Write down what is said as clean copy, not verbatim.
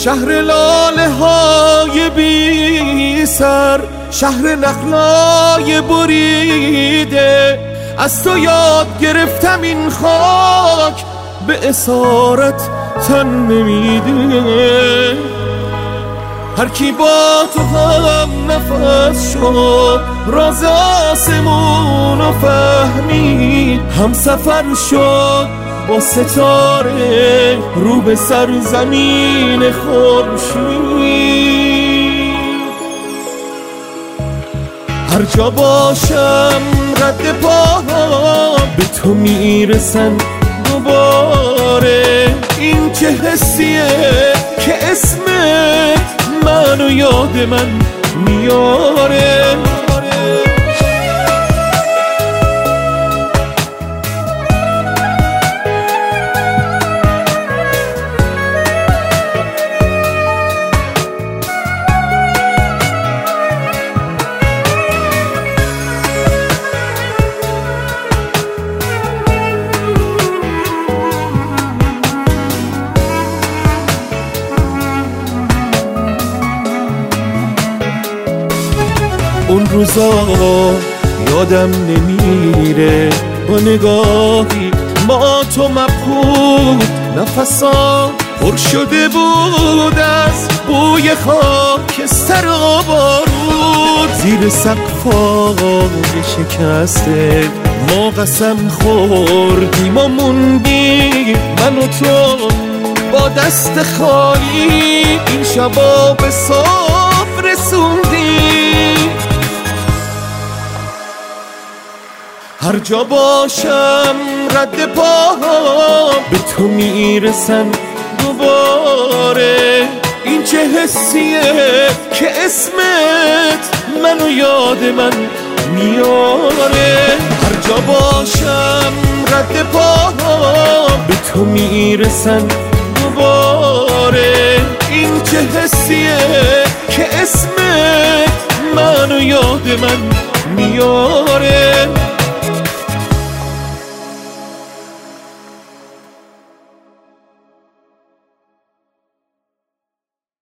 شهر لاله های بی سر، شهر نخلای بریده. از تو یاد گرفتم این خاک به اسارت تن نمیده. هر کی با تو هم نفس شد راز آسمون رو فهمید، هم سفر شد با ستاره رو به سرزمین خورشید. هر جا باشم رد پاها به تو میرسن دوباره. این چه حسیه که اسمت منو یاد من میاره. اون روزا یادم نمیره، با نگاهی ما تو مبهوت، نفسا پر شده بود از بوی خاکستر و بارود. زیر سقفای شکسته ما قسم خوردیم و موندیم، من و تو با دست خالی این شبا به صبح رسوندیم. هر جا باشم رد پاها به تو میرسن دوباره. این چه حسیه که اسمت منو یاد من میاره. هر جا باشم رد پاها به تو میرسن دوباره. این چه حسیه که اسمت منو یاد من